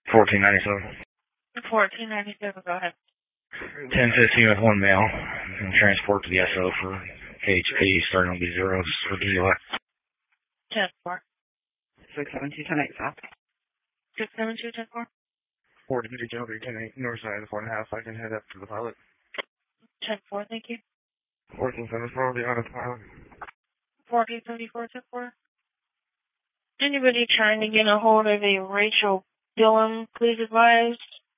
1497. 1497, go ahead. 1015 with one male. And transport to the SO for KHP, starting on B0, for DUI. 10-4. 672-10-8 south. 672-10-4. 4 Dimitri General 310-8, north side of the 4.5, I can head up to the pilot. 10-4, thank you. 1474, the honest pilot. 1474, 10-4. Anybody trying to get a hold of a Rachel Dillon, please advise.